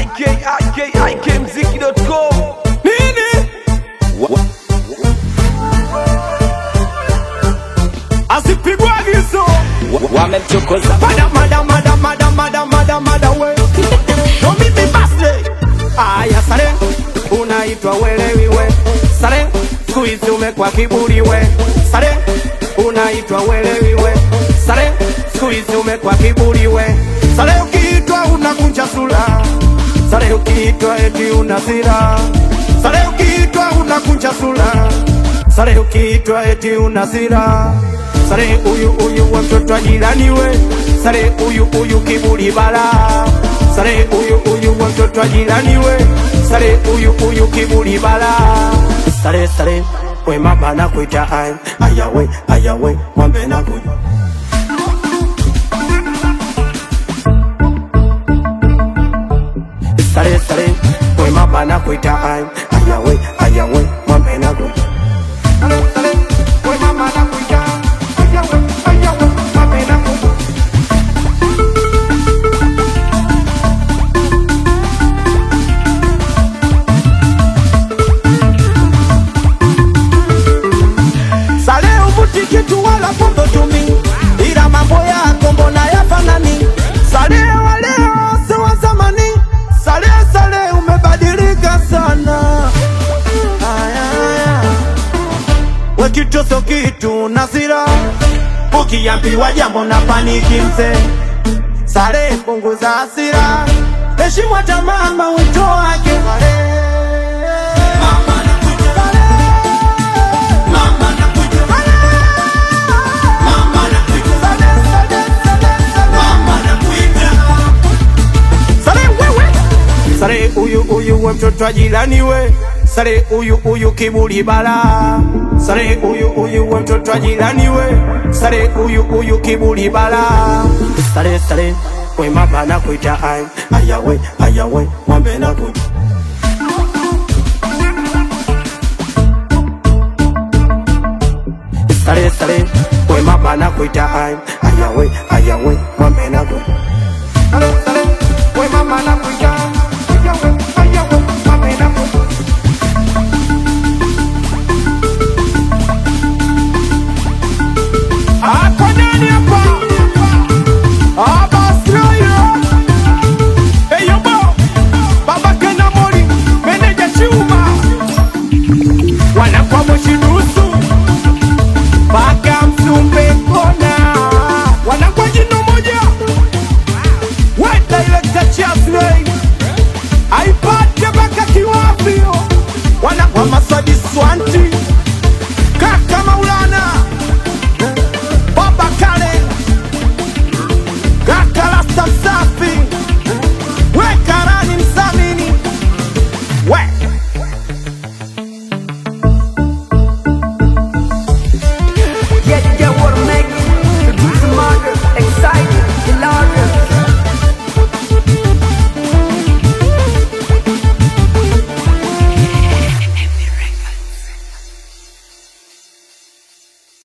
ikmziki.com. Nini? Asipigwa gizo wamemchokoza mada we no mimi basle. Aya sare unaitwa welewi we sare, squeeze umekwa kiburi we sare, unaitwa welewi we sare, squeeze umekwa kiburi we sare, ukiitwa unakunja sura sare, ukiitwa eti unasira sare, ukiitwa unakunja sura sare, ukiitwa eti unasira sare, uyu wa mtoto wa jirani we sare, uyu kiburi bala sare, uyu wa mtoto wa jirani we sare, uyu kiburi bala sare, we mama na kuita ayawe mwambe na kuita sare, we mama na kuita ayawe mwambe na kuita sare, we mama na kuita ayawe mwambe na kuita. Sare ubuti kitu wala pombo tumi, ila mambo yako mbona yafanani? Sare wa leo si wa zamani, sare umebadilika sana. We kitu so kitu nasira, ukiambiwa jambo na paniki mse. Sare punguza hasira, heshimu hata mama wito wake. Sare uyu wa mtoto wa jirani we sare, uyu kiburi bala sare, uyu wa mtoto wa jirani we sare, uyu kiburi bala sare, we mama na kuita ayawe mwambe na kuita sare, we mama na kuita ayawe mwambe na kuita